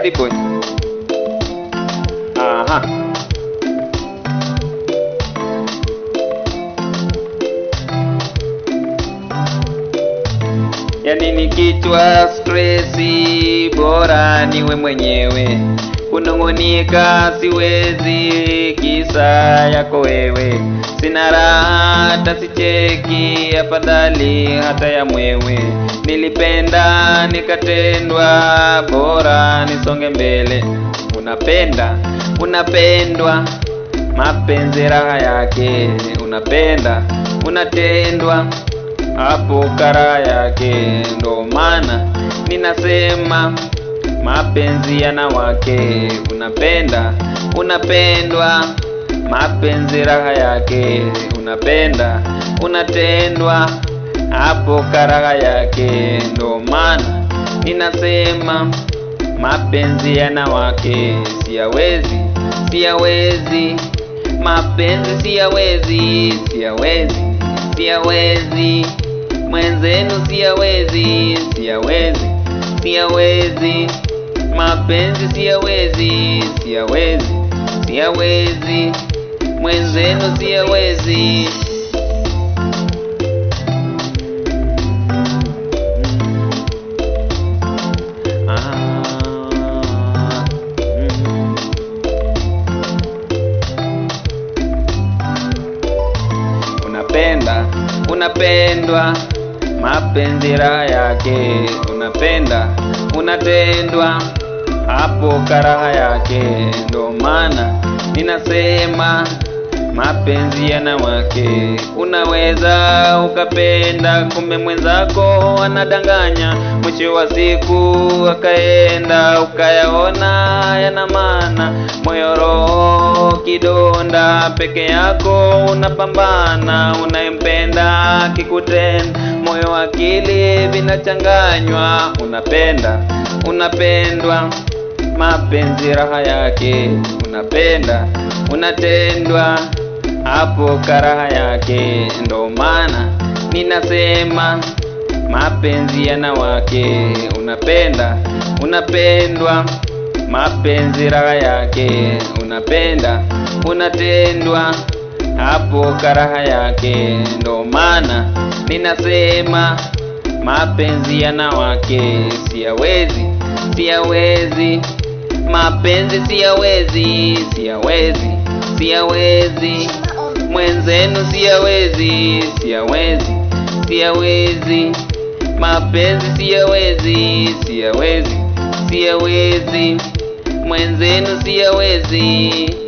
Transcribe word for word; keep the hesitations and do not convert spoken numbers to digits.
Bad boy. Aha. Yani ni kichwa stressi, bora niwe mwenyewe. Kunungunika siwezi, kisa yako wewe. Sina raha hata sicheki, afadhali hata ya mwewe. Nilipenda nikatendwa, bora nisonge mbele. Unapenda, unapendwa, mapenzi raha yake. Unapenda, unatendwa, hapo karaha yake. Ndo maana ninasema mapenzi yana wake. Unapenda, unapendwa, mapenzi raha yake. Unapenda, unatendwa, hapo karaha yake. Ndo maana ninasema mapenzi yana wake. Siyawezi, siyawezi, mapenzi siyawezi, siyawezi, siyawezi, mwenzenu siyawezi, siyawezi, siyawezi, mapenzi siyawezi, siyawezi, siyawezi, mwenzenu siyawezi. Unapenda, unapendwa, mapenzi raha yake. Unapenda, unatendwa, hapo karaha yake. Ndo maana ninasema mapenzi yana wake. Unaweza ukapenda, kumbe mwenzako anadanganya. Mwisho wa siku akaenda, ukayaona yana maana. Moyo roho kidonda, peke yako unapambana. Unayempenda kikutenda, moyo akili vinachanganywa. Unapenda, unapendwa, mapenzi raha yake. Unapenda, unatendwa, hapo karaha yake. Ndo maana ninasema mapenzi yana wake. Unapenda, unapendwa, mapenzi raha yake. Unapenda, unatendwa, hapo karaha yake. Ndo maana ninasema mapenzi yana wake. Siyawezi, siyawezi, mapenzi siyawezi, siyawezi, siyawezi, mwenzenu siyawezi, siyawezi, siyawezi, mapenzi siyawezi, siyawezi, siyawezi, mwenzenu siyawezi.